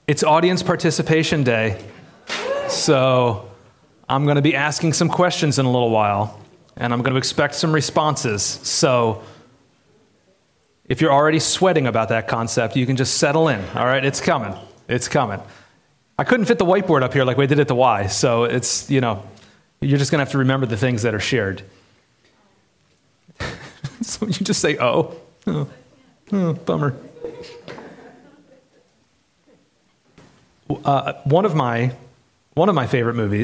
It's audience participation day, so I'm going to be asking some questions in a little while, and I'm going to expect some responses. So if you're already sweating about that concept, you can just settle in, all right? It's coming. It's coming. I couldn't fit the whiteboard up here like we did at the Y, so it's, you're just going to have to remember the things that are shared. So you just say, oh, bummer. One of my favorite movie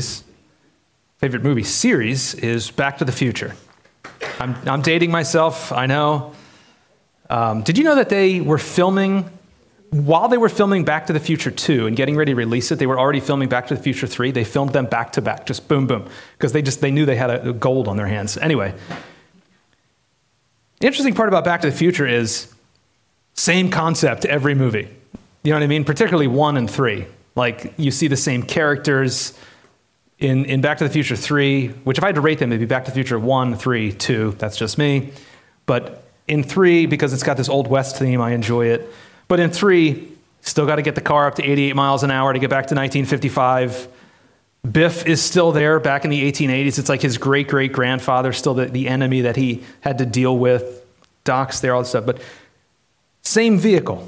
series is Back to the Future. I'm dating myself, I know. Did you know that they were filming, while they were filming Back to the Future 2 and getting ready to release it, they were already filming Back to the Future 3. They filmed them back to back, just boom, boom, because they knew they had a gold on their hands. Anyway, the interesting part about Back to the Future is same concept every movie. You know what I mean? Particularly 1 and 3. Like, you see the same characters in Back to the Future 3, which if I had to rate them, it'd be Back to the Future 1, 3, 2. That's just me. But in 3, because it's got this Old West theme, I enjoy it. But in 3, still got to get the car up to 88 miles an hour to get back to 1955. Biff is still there back in the 1880s. It's like his great-great-grandfather, still the enemy that he had to deal with. Doc's there, all this stuff. But same vehicle.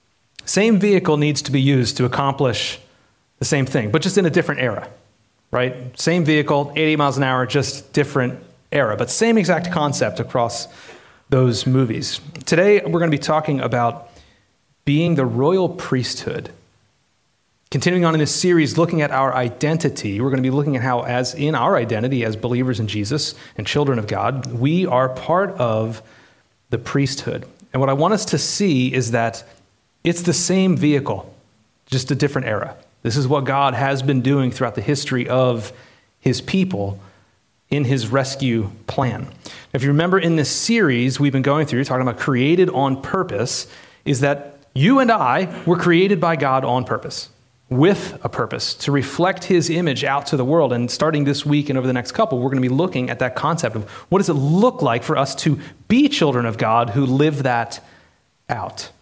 Same vehicle needs to be used to accomplish the same thing, but just in a different era, right? Same vehicle, 80 miles an hour, just different era, but same exact concept across those movies. Today, we're going to be talking about being the royal priesthood. Continuing on in this series, looking at our identity, we're going to be looking at how, as in our identity as believers in Jesus and children of God, we are part of the priesthood. And what I want us to see is that it's the same vehicle, just a different era. This is what God has been doing throughout the history of his people in his rescue plan. If you remember in this series we've been going through, talking about created on purpose, is that you and I were created by God on purpose, with a purpose, to reflect his image out to the world. And starting this week and over the next couple, we're going to be looking at that concept of what does it look like for us to be children of God who live that out.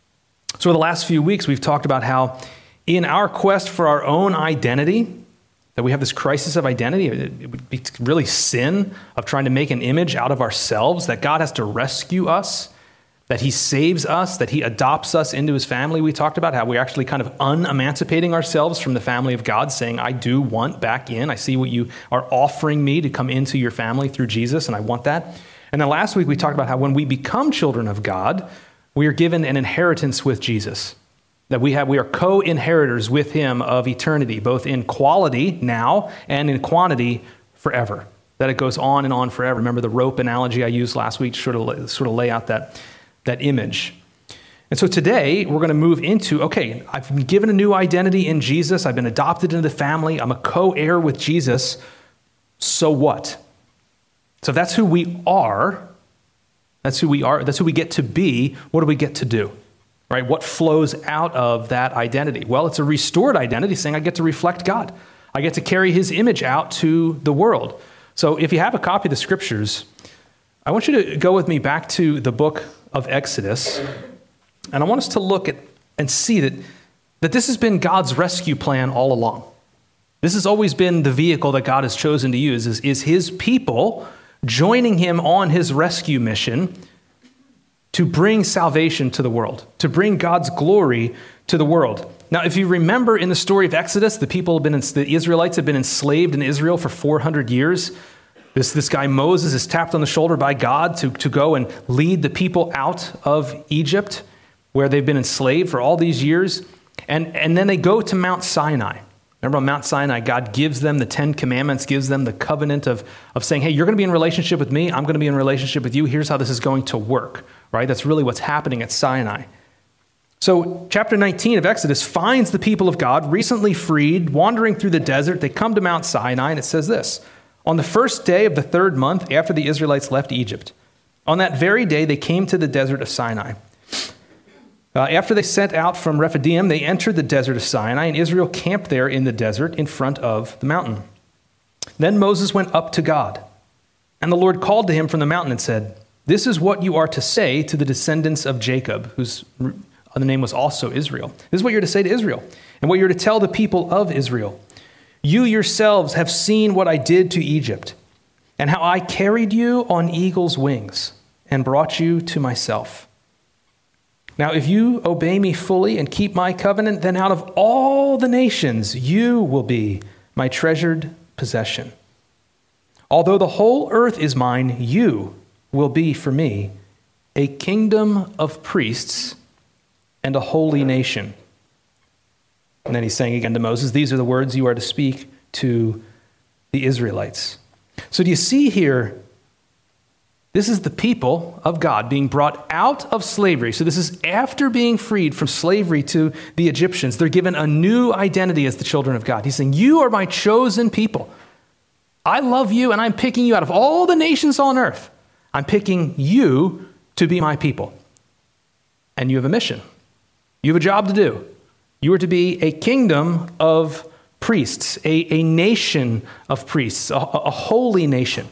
So in the last few weeks, we've talked about how in our quest for our own identity, that we have this crisis of identity. It would be really sin of trying to make an image out of ourselves, that God has to rescue us, that he saves us, that he adopts us into his family. We talked about how we're actually kind of unemancipating ourselves from the family of God, saying, I do want back in. I see what you are offering me to come into your family through Jesus, and I want that. And then last week, we talked about how when we become children of God, we are given an inheritance with Jesus, that we are co-inheritors with him of eternity, both in quality now and in quantity forever, that it goes on and on forever. Remember the rope analogy I used last week to sort of lay out that image. And so today we're going to move into, okay, I've been given a new identity in Jesus. I've been adopted into the family. I'm a co-heir with Jesus. So what? So if that's who we are, that's who we get to be. What do we get to do? Right? What flows out of that identity? Well, it's a restored identity saying I get to reflect God. I get to carry his image out to the world. So if you have a copy of the scriptures, I want you to go with me back to the book of Exodus. And I want us to look at and see that this has been God's rescue plan all along. This has always been the vehicle that God has chosen to use, is his people joining him on his rescue mission to bring salvation to the world, to bring God's glory to the world. Now, if you remember in the story of Exodus, the Israelites have been enslaved in Israel for 400 years. This guy Moses is tapped on the shoulder by God to go and lead the people out of Egypt, where they've been enslaved for all these years. And then they go to Mount Sinai. Remember on Mount Sinai, God gives them the 10 Commandments, gives them the covenant of saying, hey, you're going to be in relationship with me. I'm going to be in relationship with you. Here's how this is going to work, right? That's really what's happening at Sinai. So chapter 19 of Exodus finds the people of God, recently freed, wandering through the desert. They come to Mount Sinai, and it says this: on the first day of the 3rd month after the Israelites left Egypt, on that very day they came to the desert of Sinai. After they set out from Rephidim, they entered the desert of Sinai, and Israel camped there in the desert in front of the mountain. Then Moses went up to God, and the Lord called to him from the mountain and said, "This is what you are to say to the descendants of Jacob," who's The name was also Israel. This is what you're to say to Israel, and what you're to tell the people of Israel. You yourselves have seen what I did to Egypt, and how I carried you on eagle's wings and brought you to myself. Now, if you obey me fully and keep my covenant, then out of all the nations you will be my treasured possession. Although the whole earth is mine, you will be for me a kingdom of priests and a holy nation. And then he's saying again to Moses, these are the words you are to speak to the Israelites. So do you see here, this is the people of God being brought out of slavery. So this is after being freed from slavery to the Egyptians. They're given a new identity as the children of God. He's saying, you are my chosen people. I love you, and I'm picking you out of all the nations on earth. I'm picking you to be my people. And you have a mission. You have a job to do. You are to be a kingdom of priests, a nation of priests, a holy nation,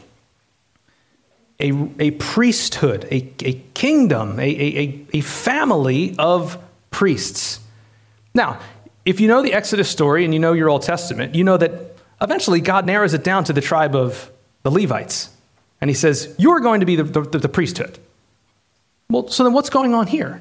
a priesthood, a kingdom, a family of priests. Now, if you know the Exodus story and you know your Old Testament, you know that eventually God narrows it down to the tribe of the Levites. And he says, you're going to be the priesthood. Well, so then what's going on here?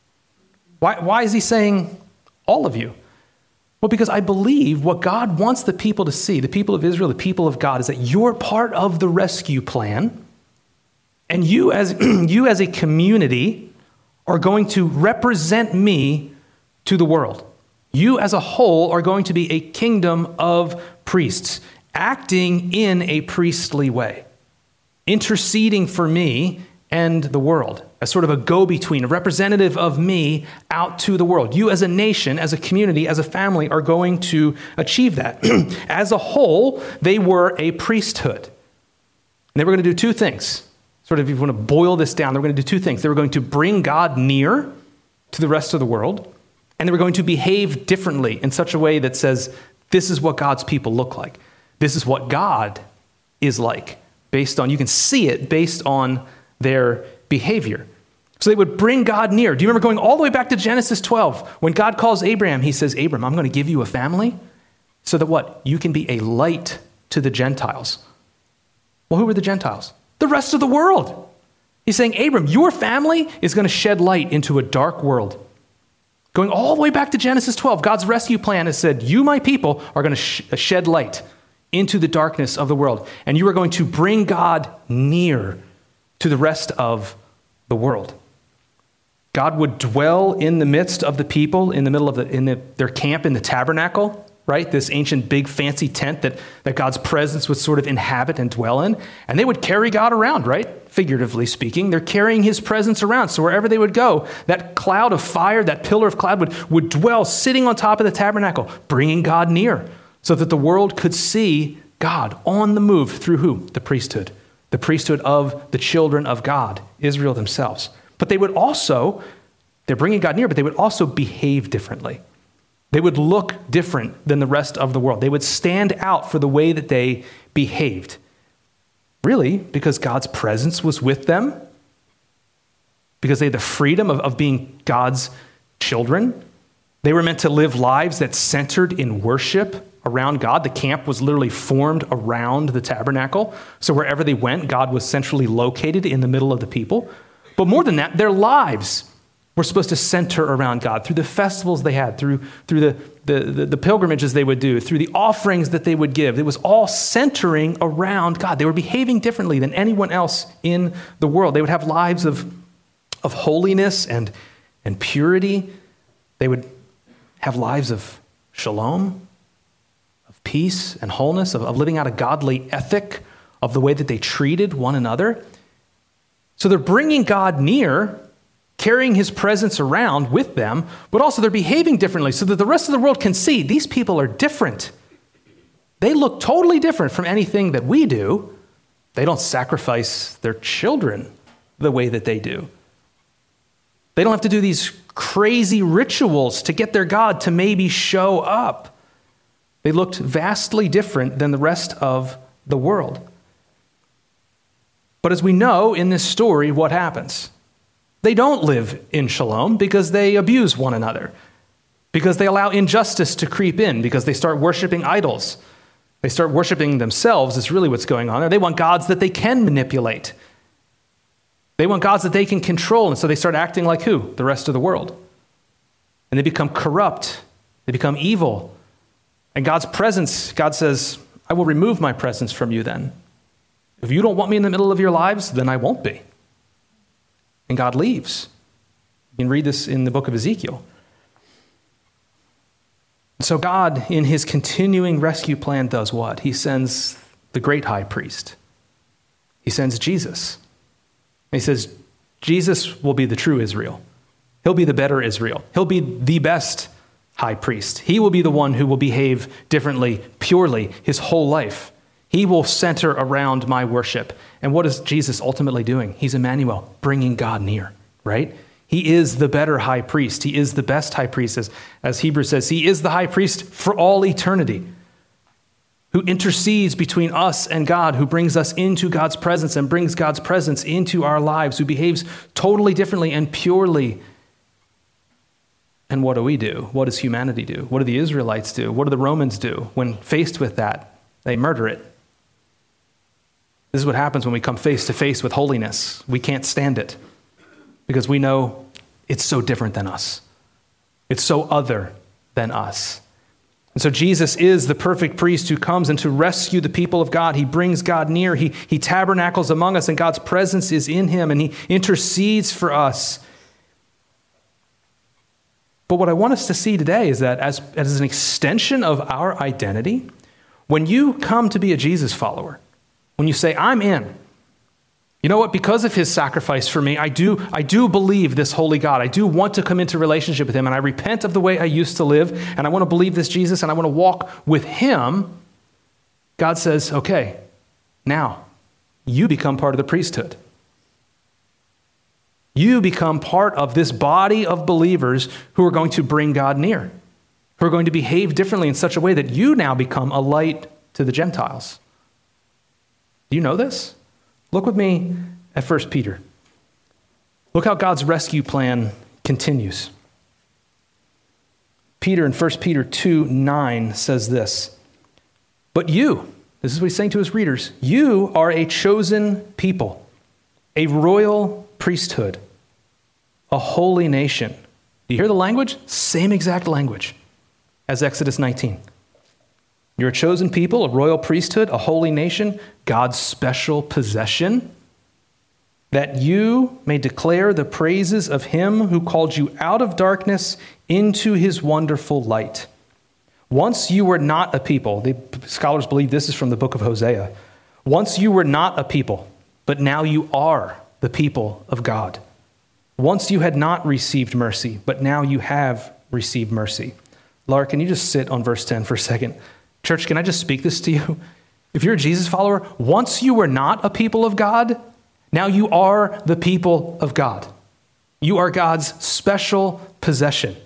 Why is he saying all of you? Well, because I believe what God wants the people to see, the people of Israel, the people of God, is that you're part of the rescue plan. And you as a community are going to represent me to the world. You as a whole are going to be a kingdom of priests, acting in a priestly way, interceding for me and the world, as sort of a go-between, a representative of me out to the world. You as a nation, as a community, as a family are going to achieve that. As a whole, they were a priesthood. And they were going to do two things. Sort of, if you want to boil this down, they were going to do two things. They were going to bring God near to the rest of the world, and they were going to behave differently in such a way that says, this is what God's people look like. This is what God is like, based on, you can see it based on their behavior. So they would bring God near. Do you remember going all the way back to Genesis 12? When God calls Abraham, he says, Abram, I'm going to give you a family so that what? You can be a light to the Gentiles. Well, who were the Gentiles? The rest of the world. He's saying, Abram, your family is going to shed light into a dark world. Going all the way back to Genesis 12, God's rescue plan has said, you, my people, are going to shed light into the darkness of the world. And you are going to bring God near to the rest of the world. God would dwell in the midst of the people, in the middle of their camp in the tabernacle, right? This ancient big fancy tent that God's presence would sort of inhabit and dwell in. And they would carry God around, right? Figuratively speaking, they're carrying his presence around. So wherever they would go, that cloud of fire, that pillar of cloud would dwell sitting on top of the tabernacle, bringing God near so that the world could see God on the move through who? The priesthood. The priesthood of the children of God, Israel themselves. But they would also, they're bringing God near, but they would also behave differently. They would look different than the rest of the world. They would stand out for the way that they behaved. Really, because God's presence was with them, because they had the freedom of being God's children. They were meant to live lives that centered in worship around God. The camp was literally formed around the tabernacle. So wherever they went, God was centrally located in the middle of the people. But more than that, their lives were supposed to center around God through the festivals they had, through the pilgrimages they would do, through the offerings that they would give. It was all centering around God. They were behaving differently than anyone else in the world. They would have lives of holiness and purity. They would have lives of shalom, of peace and wholeness, of living out a godly ethic, of the way that they treated one another. So they're bringing God near, carrying his presence around with them, but also they're behaving differently so that the rest of the world can see these people are different. They look totally different from anything that we do. They don't sacrifice their children the way that they do. They don't have to do these crazy rituals to get their God to maybe show up. They looked vastly different than the rest of the world. But as we know in this story, what happens? They don't live in shalom because they abuse one another, because they allow injustice to creep in, because they start worshiping idols. They start worshiping themselves is really what's going on there. They want gods that they can manipulate. They want gods that they can control, and so they start acting like who? The rest of the world. And they become corrupt. They become evil. And God's presence, God says, I will remove my presence from you then. If you don't want me in the middle of your lives, then I won't be. And God leaves. You can read this in the book of Ezekiel. So God, in his continuing rescue plan, does what? He sends the great high priest. He sends Jesus. And he says, Jesus will be the true Israel. He'll be the better Israel. He'll be the best high priest. He will be the one who will behave differently, purely, his whole life. He will center around my worship. And what is Jesus ultimately doing? He's Emmanuel, bringing God near, right? He is the better high priest. He is the best high priest. As Hebrews says, he is the high priest for all eternity, who intercedes between us and God, who brings us into God's presence and brings God's presence into our lives, who behaves totally differently and purely. And what do we do? What does humanity do? What do the Israelites do? What do the Romans do? When faced with that, they murder it. This is what happens when we come face to face with holiness. We can't stand it because we know it's so different than us. It's so other than us. And so Jesus is the perfect priest who comes and to rescue the people of God. He brings God near. He tabernacles among us, and God's presence is in him, and he intercedes for us. But what I want us to see today is that as an extension of our identity, when you come to be a Jesus follower, when you say, I'm in, you know what? Because of his sacrifice for me, I do believe this holy God. I do want to come into relationship with him, and I repent of the way I used to live, and I want to believe this Jesus, and I want to walk with him. God says, okay, now you become part of the priesthood. You become part of this body of believers who are going to bring God near, who are going to behave differently in such a way that you now become a light to the Gentiles. Do you know this? Look with me at 1 Peter. Look how God's rescue plan continues. Peter in 1 Peter 2:9 says this, but you, this is what he's saying to his readers, you are a chosen people, a royal priesthood, a holy nation. Do you hear the language? Same exact language as Exodus 19. You're a chosen people, a royal priesthood, a holy nation, God's special possession, that you may declare the praises of him who called you out of darkness into his wonderful light. Once you were not a people. The scholars believe this is from the book of Hosea. Once you were not a people, but now you are the people of God. Once you had not received mercy, but now you have received mercy. Laura, can you just sit on verse 10 for a second? Church, can I just speak this to you? If you're a Jesus follower, once you were not a people of God, now you are the people of God. You are God's special possession.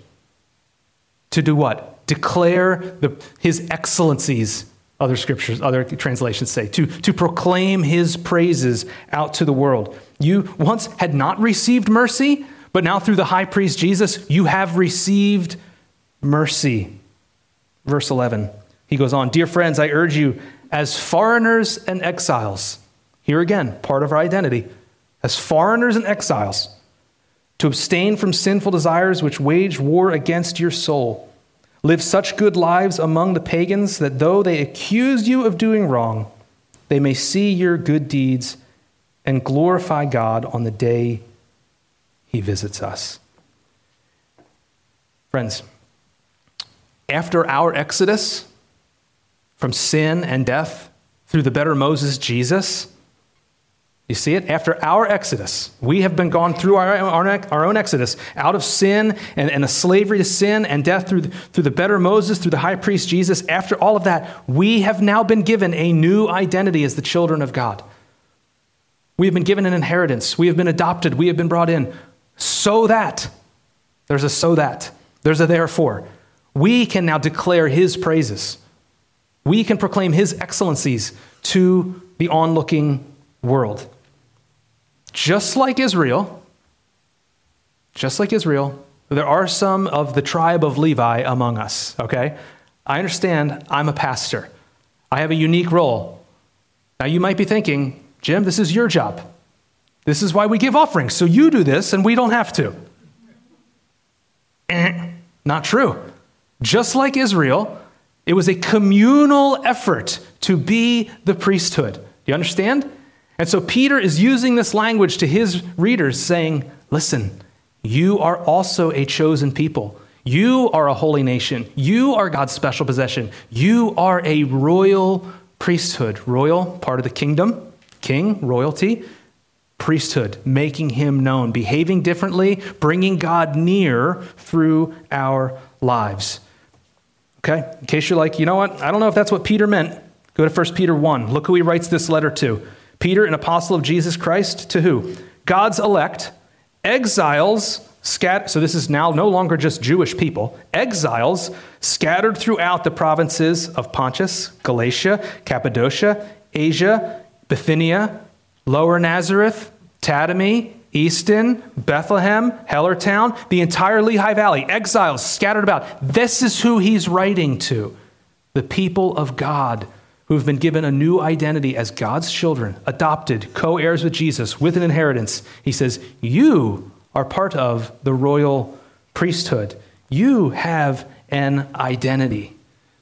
To do what? Declare his excellencies, other scriptures, other translations say, to proclaim his praises out to the world. You once had not received mercy, but now through the high priest Jesus, you have received mercy. Verse 11. He goes on, dear friends, I urge you as foreigners and exiles, here again, part of our identity, as foreigners and exiles, to abstain from sinful desires which wage war against your soul. Live such good lives among the pagans that though they accuse you of doing wrong, they may see your good deeds and glorify God on the day he visits us. Friends, after our exodus from sin and death through the better Moses, Jesus, you see it? After our exodus, we have been gone through our own exodus, out of sin and the slavery to sin and death through the better Moses, through the high priest Jesus. After all of that, we have now been given a new identity as the children of God. We have been given an inheritance. We have been adopted. We have been brought in so that, there's a so that, there's a therefore. We can now declare his praises. We can proclaim his excellencies to the onlooking world. Just like Israel, just like Israel, there are some of the tribe of Levi among us, okay? I understand I'm a pastor. I have a unique role. Now you might be thinking, Jim, this is your job. This is why we give offerings, so you do this and we don't have to. Not true. Just like Israel, it was a communal effort to be the priesthood. Do you understand? And so Peter is using this language to his readers saying, listen, you are also a chosen people. You are a holy nation. You are God's special possession. You are a royal priesthood. Royal, part of the kingdom. King, royalty. Priesthood, making him known. Behaving differently, bringing God near through our lives. Okay? In case you're like, you know what? I don't know if that's what Peter meant. Go to 1 Peter 1. Look who he writes this letter to. Peter, an apostle of Jesus Christ, to who? God's elect, exiles, so this is now no longer just Jewish people, exiles scattered throughout the provinces of Pontus, Galatia, Cappadocia, Asia, Bithynia, Lower Nazareth, Tadamy, Easton, Bethlehem, Hellertown, the entire Lehigh Valley, exiles scattered about. This is who he's writing to, the people of God who have been given a new identity as God's children, adopted, co-heirs with Jesus, with an inheritance. He says, you are part of the royal priesthood. You have an identity.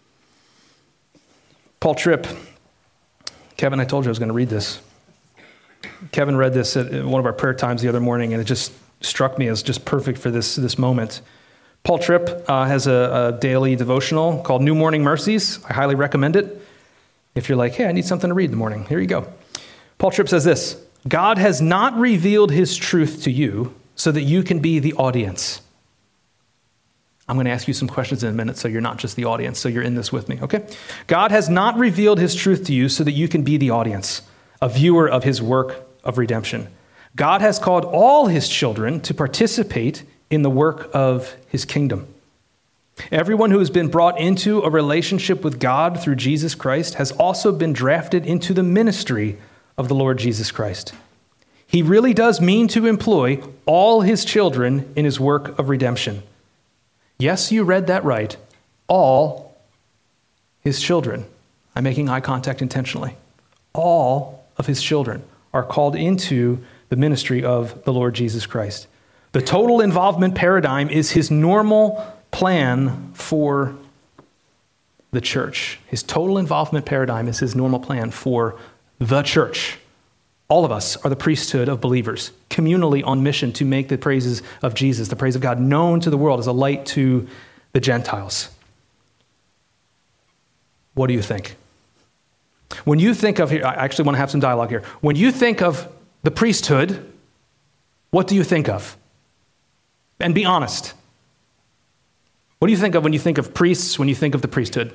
Paul Tripp, Kevin, I told you I was going to read this. Kevin read this at one of our prayer times the other morning, and it just struck me as just perfect for this moment. Paul Tripp has a daily devotional called New Morning Mercies. I highly recommend it. If you're like, hey, I need something to read in the morning, here you go. Paul Tripp says this, God has not revealed his truth to you so that you can be the audience. I'm going to ask you some questions in a minute so you're not just the audience, so you're in this with me, okay? God has not revealed his truth to you so that you can be the audience, a viewer of his work of redemption. God has called all his children to participate in the work of his kingdom. Everyone who has been brought into a relationship with God through Jesus Christ has also been drafted into the ministry of the Lord Jesus Christ. He really does mean to employ all his children in his work of redemption. Yes, you read that right. All his children. I'm making eye contact intentionally. All of his children are called into the ministry of the Lord Jesus Christ. The total involvement paradigm is his normal plan for the church. His total involvement paradigm is his normal plan for the church. All of us are the priesthood of believers, communally on mission to make the praises of Jesus, the praise of God, known to the world as a light to the Gentiles. What do you think? When you think of, here, I actually want to have some dialogue here. When you think of the priesthood, what do you think of? And be honest. What do you think of when you think of priests, when you think of the priesthood?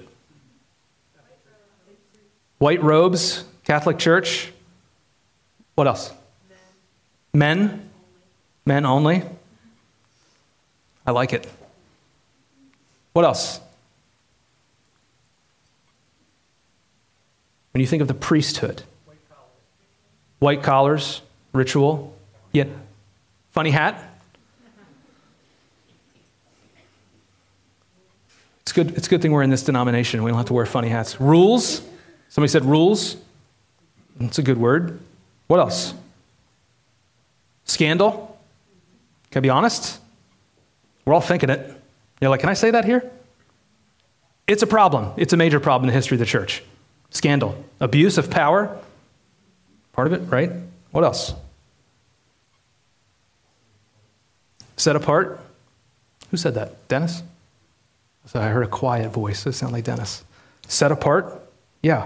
White robes, Catholic Church. What else? Men. Men only. I like it. What else? When you think of the priesthood. White collars, ritual. Yet, funny hat. It's a good thing we're in this denomination. We don't have to wear funny hats. Rules. Somebody said rules. That's a good word. What else? Scandal. Can I be honest? We're all thinking it. You're like, can I say that here? It's a problem. It's a major problem in the history of the church. Scandal. Abuse of power. Part of it, right? What else? Set apart. Who said that? Dennis? So I heard a quiet voice. It sounded like Dennis. Set apart? Yeah.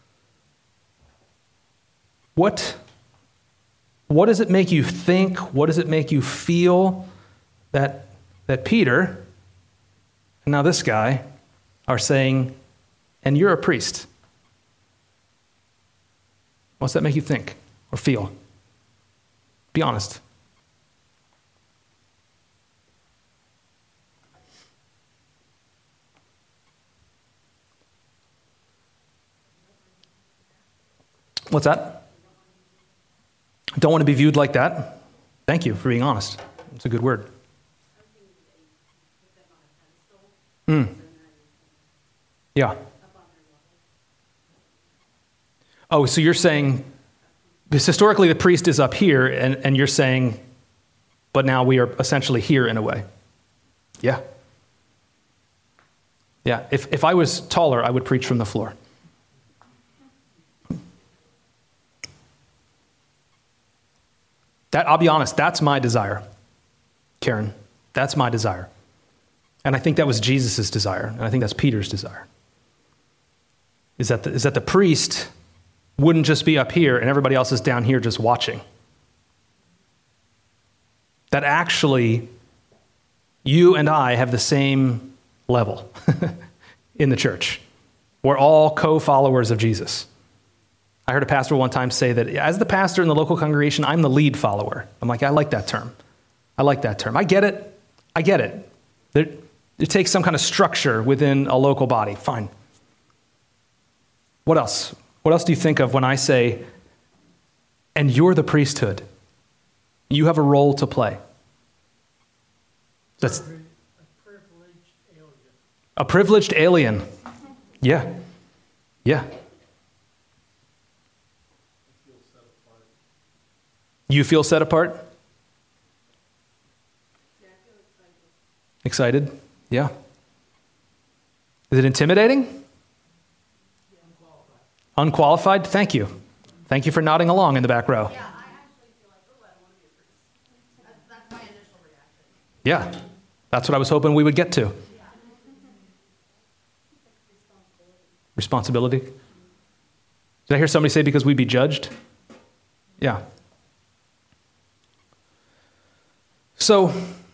What does it make you think? What does it make you feel that Peter and now this guy are saying, and you're a priest? What's that make you think or feel? Be honest. What's that? Don't want to be viewed like that. Thank you for being honest. it's a good word. Yeah. Oh, so you're saying, because historically the priest is up here, and you're saying, but now we are essentially here in a way. Yeah. Yeah, if I was taller, I would preach from the floor. I'll be honest, that's my desire, Karen. That's my desire. And I think that was Jesus' desire, and I think that's Peter's desire. Is that the priest wouldn't just be up here and everybody else is down here just watching. That actually, you and I have the same level in the church. We're all co-followers of Jesus. I heard a pastor one time say that as the pastor in the local congregation, I'm the lead follower. I'm like, I like that term. I get it. It takes some kind of structure within a local body. Fine. What else? What else do you think of when I say, and you're the priesthood? You have a role to play. That's a privileged alien. Yeah. Yeah. You feel set apart? Yeah, I feel excited. Excited? Yeah. Is it intimidating? Yeah. Unqualified? Thank you. Thank you for nodding along in the back row. Yeah, I actually feel like, I don't want to be a priest. That's my initial reaction. Yeah, that's what I was hoping we would get to. Yeah. Responsibility. Did I hear somebody say because we'd be judged? Yeah. So,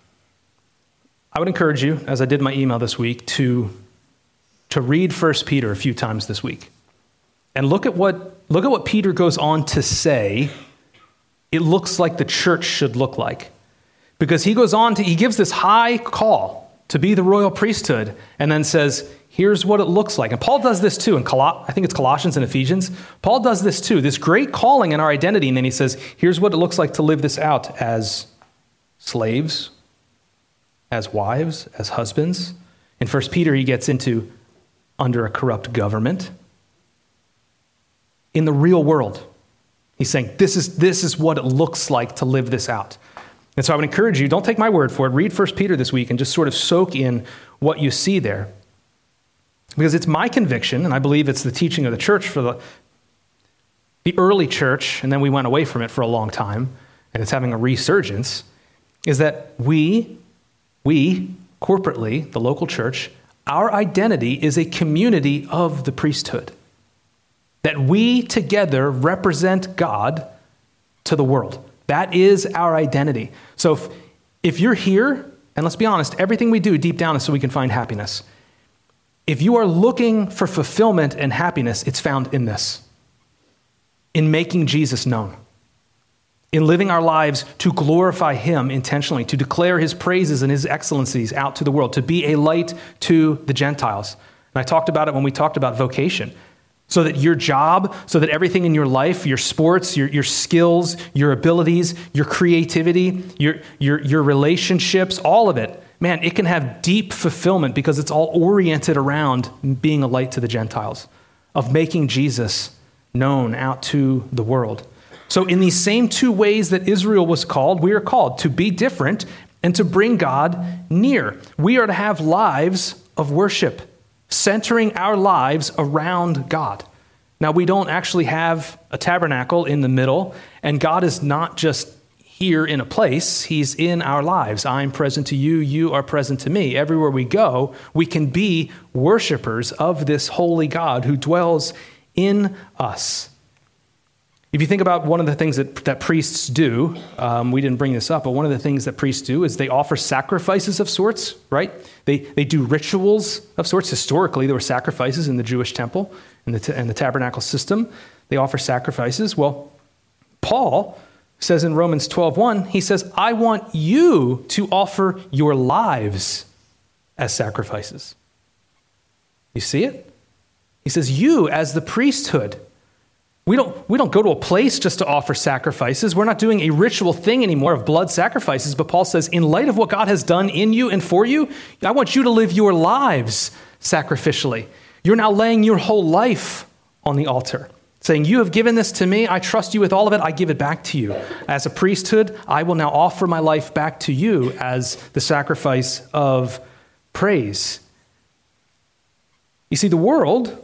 I would encourage you, as I did my email this week, to read 1 Peter a few times this week. And look at what Peter goes on to say it looks like the church should look like. Because he gives this high call to be the royal priesthood, and then says, here's what it looks like. And Paul does this too, I think it's Colossians and Ephesians. Paul does this too, this great calling in our identity, and then he says, here's what it looks like to live this out as slaves, as wives, as husbands. In 1 Peter, he gets into under a corrupt government. In the real world, he's saying, this is what it looks like to live this out. And so I would encourage you, don't take my word for it, read 1 Peter this week and just sort of soak in what you see there. Because it's my conviction, and I believe it's the teaching of the church for the early church, and then we went away from it for a long time, and it's having a resurgence, is that we corporately, the local church, our identity is a community of the priesthood. That we together represent God to the world. That is our identity. So if you're here, and let's be honest, everything we do deep down is so we can find happiness. If you are looking for fulfillment and happiness, it's found in this. In making Jesus known. In living our lives to glorify him intentionally, to declare his praises and his excellencies out to the world, to be a light to the Gentiles. And I talked about it when we talked about vocation. So that your job, so that everything in your life, your sports, your skills, your abilities, your creativity, your relationships, all of it, man, it can have deep fulfillment because it's all oriented around being a light to the Gentiles, of making Jesus known out to the world. So in these same two ways that Israel was called, we are called to be different and to bring God near. We are to have lives of worship, centering our lives around God. Now, we don't actually have a tabernacle in the middle, and God is not just here in a place, he's in our lives. I'm present to you, you are present to me. Everywhere we go, we can be worshipers of this holy God who dwells in us. If you think about one of the things that priests do, we didn't bring this up, but one of the things that priests do is they offer sacrifices of sorts, right? They do rituals of sorts. Historically, there were sacrifices in the Jewish temple and the tabernacle system. They offer sacrifices. Well, Paul says in Romans 12:1, he says, I want you to offer your lives as sacrifices. You see it? He says, you as the priesthood, We don't go to a place just to offer sacrifices. We're not doing a ritual thing anymore of blood sacrifices. But Paul says, in light of what God has done in you and for you, I want you to live your lives sacrificially. You're now laying your whole life on the altar, saying, you have given this to me. I trust you with all of it. I give it back to you. As a priesthood, I will now offer my life back to you as the sacrifice of praise. You see, the world,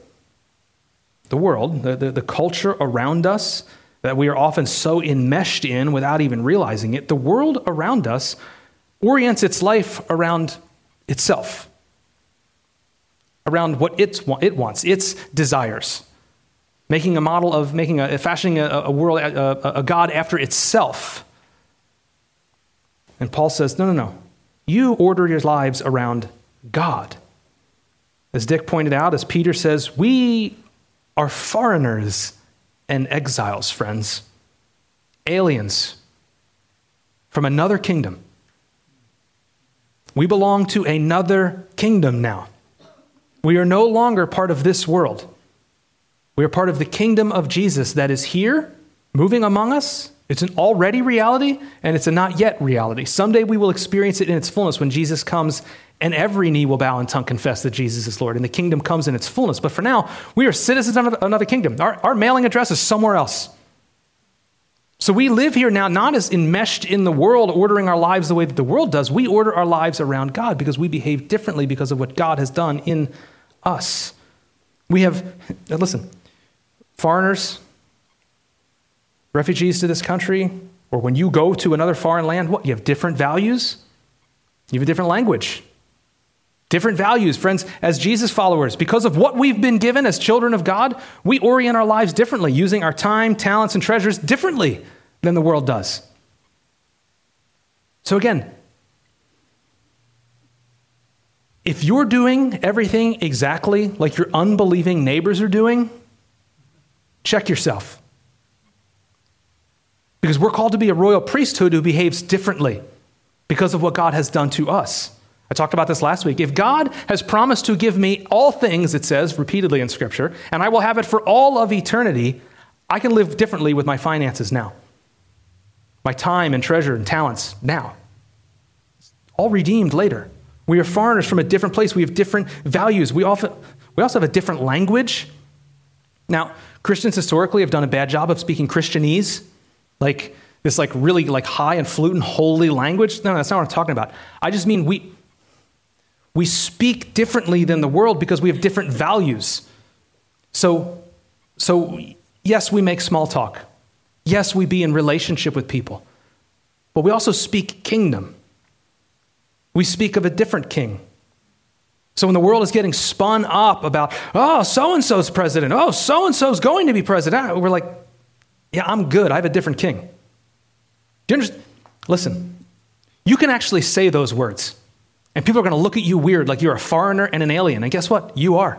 the culture around us that we are often so enmeshed in without even realizing it, the world around us orients its life around itself, around what it wants, its desires, fashioning a world, a God after itself. And Paul says, no. You order your lives around God. As Dick pointed out, as Peter says, we are foreigners and exiles, friends. Aliens from another kingdom. We belong to another kingdom now. We are no longer part of this world. We are part of the kingdom of Jesus that is here, moving among us. It's an already reality, and it's a not yet reality. Someday we will experience it in its fullness when Jesus comes, and every knee will bow and tongue confess that Jesus is Lord, and the kingdom comes in its fullness. But for now, we are citizens of another kingdom. Our mailing address is somewhere else. So we live here now not as enmeshed in the world, ordering our lives the way that the world does. We order our lives around God because we behave differently because of what God has done in us. Foreigners, refugees to this country, or when you go to another foreign land, you have different values, you have a different language. Different values, friends, as Jesus followers. Because of what we've been given as children of God, we orient our lives differently, using our time, talents, and treasures differently than the world does. So again, if you're doing everything exactly like your unbelieving neighbors are doing, check yourself. Because we're called to be a royal priesthood who behaves differently because of what God has done to us. I talked about this last week. If God has promised to give me all things, it says repeatedly in Scripture, and I will have it for all of eternity, I can live differently with my finances now. My time and treasure and talents now. All redeemed later. We are foreigners from a different place. We have different values. We also have a different language. Now, Christians historically have done a bad job of speaking Christianese, like this really high and fluent holy language. No, that's not what I'm talking about. I just mean we speak differently than the world because we have different values. So yes, we make small talk. Yes, we be in relationship with people. But we also speak kingdom. We speak of a different king. So when the world is getting spun up about, so-and-so's president, so-and-so's going to be president, we're like, yeah, I'm good. I have a different king. Do you understand? Listen, you can actually say those words. And people are going to look at you weird like you're a foreigner and an alien. And guess what? You are.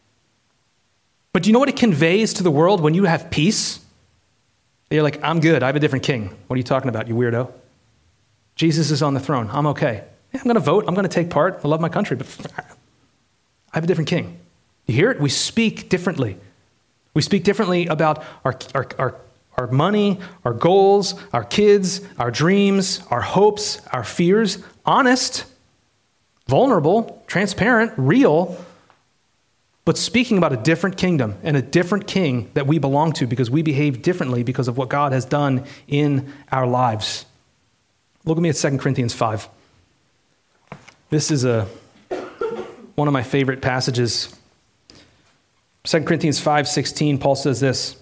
But do you know what it conveys to the world when you have peace? You're like, I'm good. I have a different king. What are you talking about, you weirdo? Jesus is on the throne. I'm okay. Yeah, I'm going to vote. I'm going to take part. I love my country, but I have a different king. You hear it? We speak differently. We speak differently about our money, our goals, our kids, our dreams, our hopes, our fears. Honest, vulnerable, transparent, real, but speaking about a different kingdom and a different king that we belong to because we behave differently because of what God has done in our lives. Look at me at 2 Corinthians 5. This is one of my favorite passages. 2 Corinthians 5:16, Paul says this.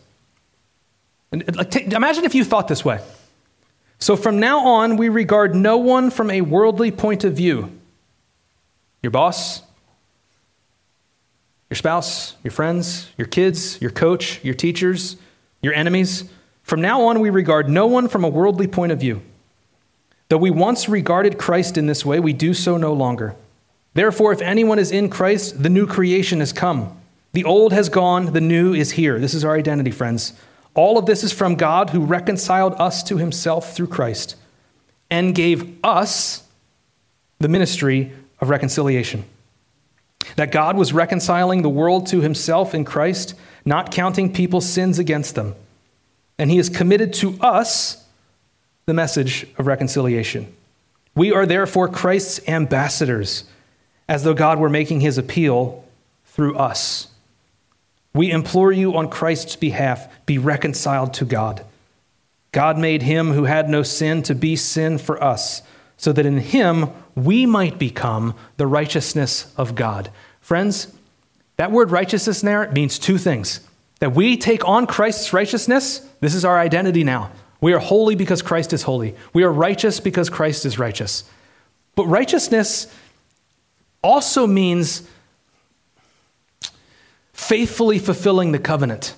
Imagine if you thought this way. So from now on, we regard no one from a worldly point of view. Your boss, your spouse, your friends, your kids, your coach, your teachers, your enemies. From now on, we regard no one from a worldly point of view. Though we once regarded Christ in this way, we do so no longer. Therefore, if anyone is in Christ, the new creation has come. The old has gone, the new is here. This is our identity, friends. All of this is from God who reconciled us to himself through Christ and gave us the ministry of reconciliation. that God was reconciling the world to himself in Christ, not counting people's sins against them. And he has committed to us the message of reconciliation. We are therefore Christ's ambassadors, as though God were making his appeal through us. We implore you on Christ's behalf, be reconciled to God. God made him who had no sin to be sin for us, so that in him we might become the righteousness of God. Friends, that word righteousness there means two things. That we take on Christ's righteousness, this is our identity now. We are holy because Christ is holy. We are righteous because Christ is righteous. But righteousness also means faithfully fulfilling the covenant.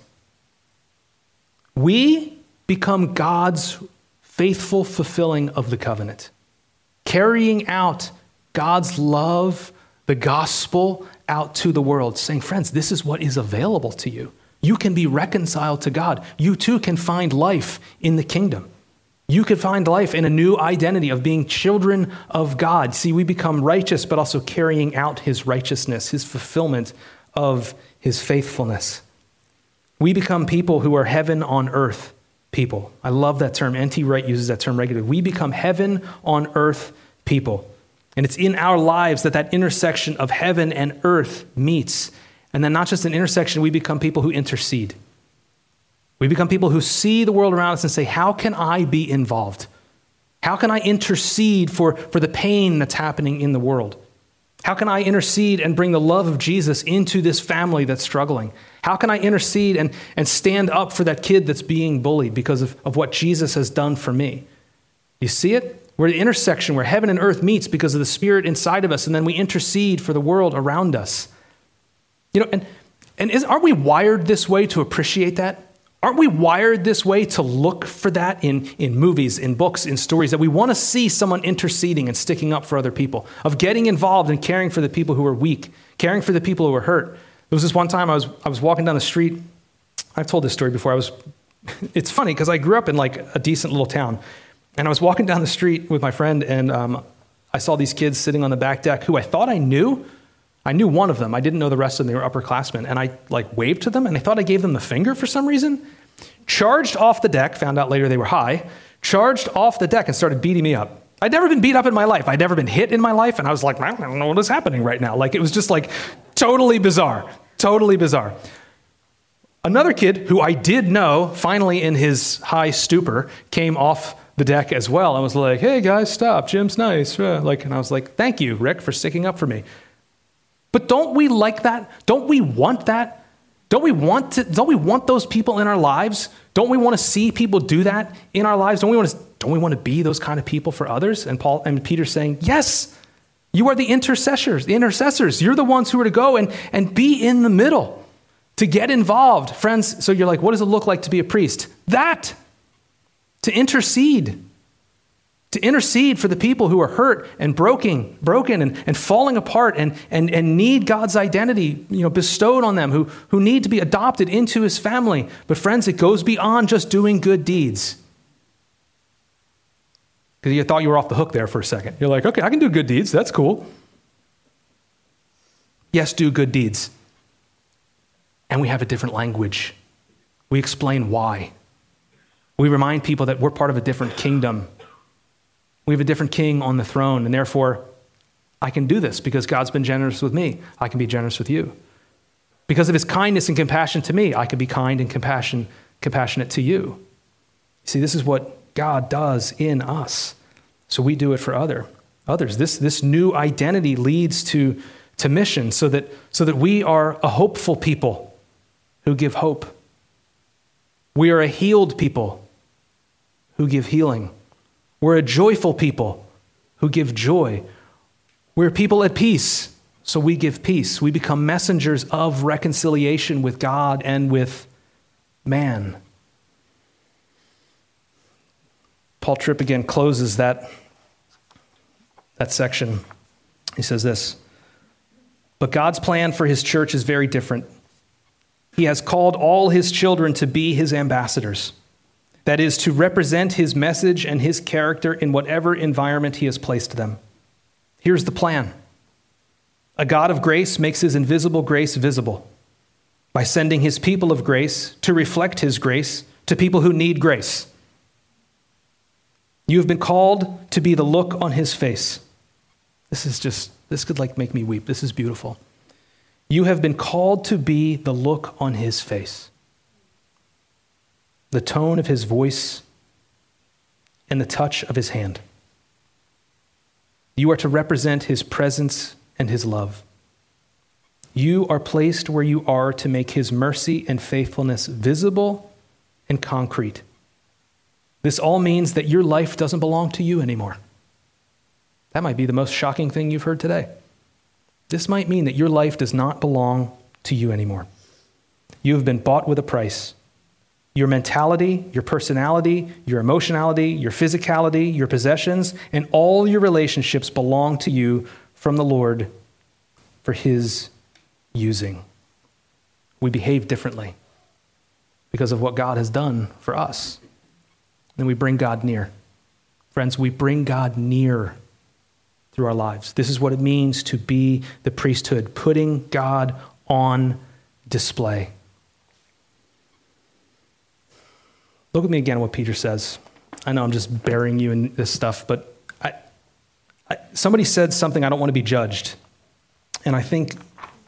We become God's faithful fulfilling of the covenant, carrying out God's love, the gospel, out to the world, saying, friends, this is what is available to you. You can be reconciled to God. You too can find life in the kingdom. You can find life in a new identity of being children of God. See, we become righteous, but also carrying out his righteousness, his fulfillment of his faithfulness. We become people who are heaven on earth people. I love that term. N.T. Wright uses that term regularly. We become heaven on earth people. And it's in our lives that intersection of heaven and earth meets. And then not just an intersection, we become people who intercede. We become people who see the world around us and say, how can I be involved? How can I intercede for the pain that's happening in the world? How can I intercede and bring the love of Jesus into this family that's struggling? How can I intercede and stand up for that kid that's being bullied because of what Jesus has done for me? You see it? We're the intersection where heaven and earth meets because of the Spirit inside of us, and then we intercede for the world around us. You know, aren't we wired this way to appreciate that? Aren't we wired this way to look for that in movies, in books, in stories, that we want to see someone interceding and sticking up for other people, of getting involved and caring for the people who are weak, caring for the people who are hurt? There was this one time I was walking down the street. I've told this story before. It's funny because I grew up in like a decent little town, and I was walking down the street with my friend, and I saw these kids sitting on the back deck who I thought I knew. I knew one of them. I didn't know the rest of them. They were upperclassmen. And I waved to them, and I thought I gave them the finger for some reason. Charged off the deck, found out later they were high, charged off the deck and started beating me up. I'd never been beat up in my life. I'd never been hit in my life. And I was like, I don't know what is happening right now. It was just totally bizarre. Totally bizarre. Another kid who I did know, finally in his high stupor, came off the deck as well. I was like, hey guys, stop. Jim's nice. And I was like, thank you, Rick, for sticking up for me. But don't we like that? Don't we want that? Don't we want those people in our lives? Don't we want to see people do that in our lives? Don't we want to be those kind of people for others? And Peter's saying, yes, you are the intercessors. You're the ones who are to go and be in the middle, to get involved. Friends, so you're like, what does it look like to be a priest? To intercede for the people who are hurt and broken and falling apart and need God's identity, bestowed on them, who need to be adopted into his family. But friends, it goes beyond just doing good deeds. Because you thought you were off the hook there for a second. You're like, okay, I can do good deeds. That's cool. Yes, do good deeds. And we have a different language. We explain why. We remind people that we're part of a different kingdom. We have a different king on the throne, and therefore, I can do this because God's been generous with me. I can be generous with you. Because of his kindness and compassion to me, I can be kind and compassionate to you. See, this is what God does in us. So we do it for others. This new identity leads to mission so that we are a hopeful people who give hope. We are a healed people who give healing. We're a joyful people who give joy. We're people at peace, so we give peace. We become messengers of reconciliation with God and with man. Paul Tripp again closes that section. He says this, but God's plan for his church is very different. He has called all his children to be his ambassadors. That is, to represent his message and his character in whatever environment he has placed them. Here's the plan. A God of grace makes his invisible grace visible by sending his people of grace to reflect his grace to people who need grace. You have been called to be the look on his face. This could make me weep. This is beautiful. You have been called to be the look on his face, the tone of his voice, and the touch of his hand. You are to represent his presence and his love. You are placed where you are to make his mercy and faithfulness visible and concrete. This all means that your life doesn't belong to you anymore. That might be the most shocking thing you've heard today. This might mean that your life does not belong to you anymore. You have been bought with a price. Your mentality, your personality, your emotionality, your physicality, your possessions, and all your relationships belong to you from the Lord for his using. We behave differently because of what God has done for us. Then we bring God near. Friends, we bring God near through our lives. This is what it means to be the priesthood, putting God on display. Look at me again what Peter says. I know I'm just burying you in this stuff, but somebody said something, I don't want to be judged. And I think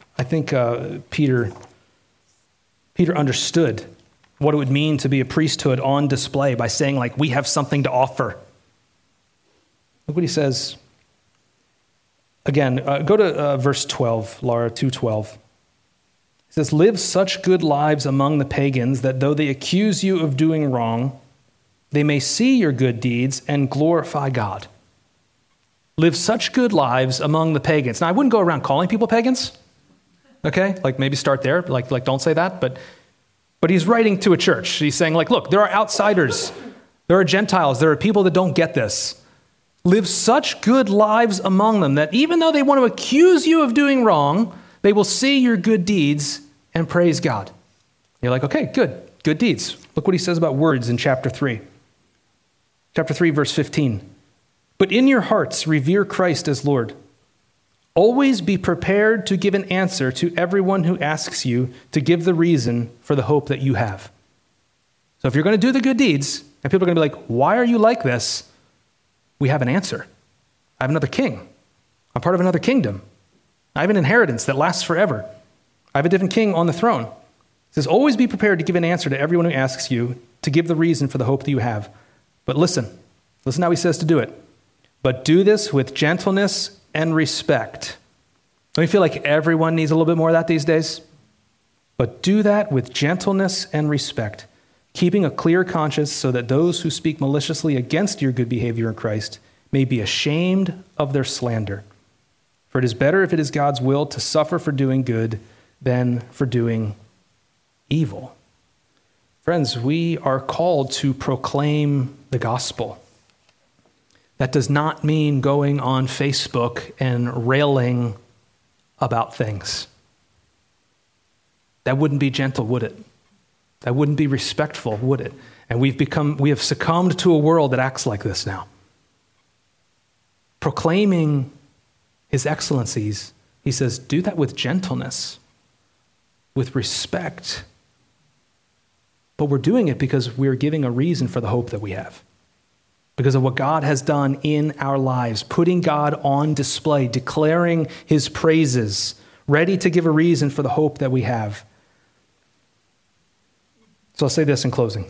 Peter understood what it would mean to be a priesthood on display by saying, we have something to offer. Look what he says. Again, go to verse 12, Laura, 2:12. It says, live such good lives among the pagans that though they accuse you of doing wrong, they may see your good deeds and glorify God. Live such good lives among the pagans. Now, I wouldn't go around calling people pagans, okay? Maybe start there, don't say that, but he's writing to a church. He's saying, look, there are outsiders. There are Gentiles. There are people that don't get this. Live such good lives among them that even though they want to accuse you of doing wrong, they will see your good deeds and praise God. You're okay, good deeds. Look what he says about words in chapter 3. Chapter 3, verse 15. But in your hearts, revere Christ as Lord. Always be prepared to give an answer to everyone who asks you to give the reason for the hope that you have. So if you're going to do the good deeds, and people are going to be why are you like this? We have an answer. I have another king. I'm part of another kingdom. I have an inheritance that lasts forever. I have a different king on the throne. It says, always be prepared to give an answer to everyone who asks you to give the reason for the hope that you have. But listen how he says to do it. But do this with gentleness and respect. Don't you feel like everyone needs a little bit more of that these days? But do that with gentleness and respect, keeping a clear conscience so that those who speak maliciously against your good behavior in Christ may be ashamed of their slander. For it is better if it is God's will to suffer for doing good than for doing evil. Friends, we are called to proclaim the gospel. That does not mean going on Facebook and railing about things. That wouldn't be gentle, would it? That wouldn't be respectful, would it? And we have succumbed to a world that acts like this now. Proclaiming his excellencies, he says, do that with gentleness, with respect. But we're doing it because we're giving a reason for the hope that we have. Because of what God has done in our lives, putting God on display, declaring his praises, ready to give a reason for the hope that we have. So I'll say this in closing.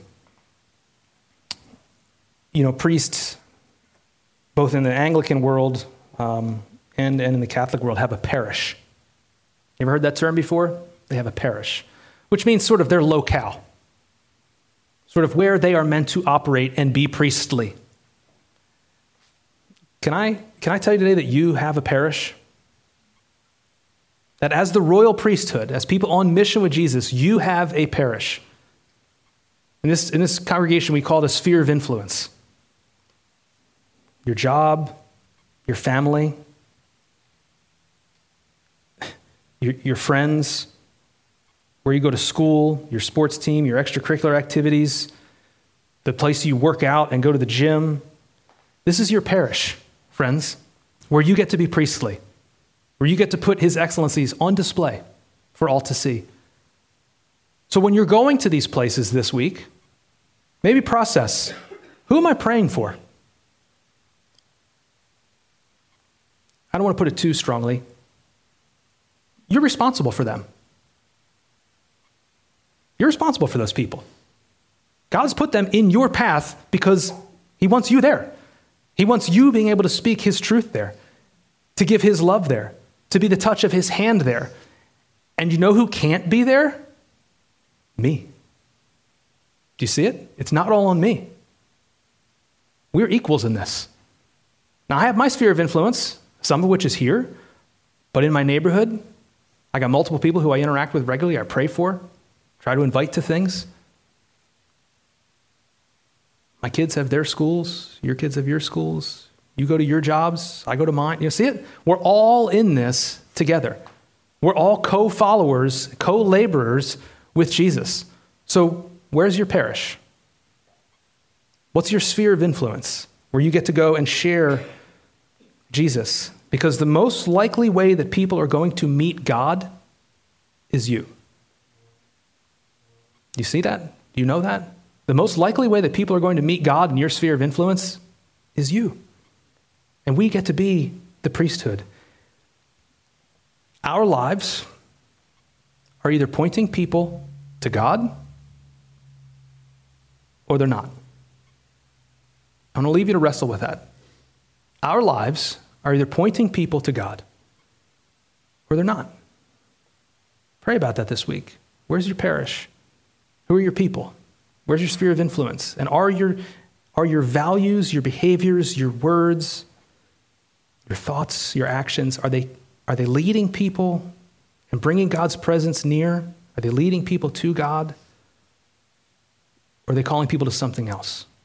Priests, both in the Anglican world and in the Catholic world, have a parish. You ever heard that term before? They have a parish, which means sort of their locale, sort of where they are meant to operate and be priestly. Can I tell you today that you have a parish? That as the royal priesthood, as people on mission with Jesus, you have a parish. In this congregation, we call it a sphere of influence. Your job, your family, your friends, where you go to school, your sports team, your extracurricular activities, the place you work out and go to the gym. This is your parish, friends, where you get to be priestly. where you get to put his excellencies on display for all to see. So when you're going to these places this week, maybe process, who am I praying for? I don't want to put it too strongly. You're responsible for them. You're responsible for those people. God has put them in your path because he wants you there. He wants you being able to speak his truth there, to give his love there, to be the touch of his hand there. And you know who can't be there? Me. Do you see it? It's not all on me. We're equals in this. Now, I have my sphere of influence, some of which is here, but in my neighborhood, I got multiple people who I interact with regularly, I pray for, try to invite to things. My kids have their schools, your kids have your schools, you go to your jobs, I go to mine. You see it? We're all in this together. We're all co-followers, co-laborers with Jesus. So where's your parish? What's your sphere of influence where you get to go and share Jesus? Because the most likely way that people are going to meet God is you. Do you see that? Do you know that? The most likely way that people are going to meet God in your sphere of influence is you. And we get to be the priesthood. Our lives are either pointing people to God or they're not. I'm going to leave you to wrestle with that. Our lives are either pointing people to God or they're not. Pray about that this week. Where's your parish? Who are your people? Where's your sphere of influence? And are your values, your behaviors, your words, your thoughts, your actions, are they leading people and bringing God's presence near? Are they leading people to God? Or are they calling people to something else?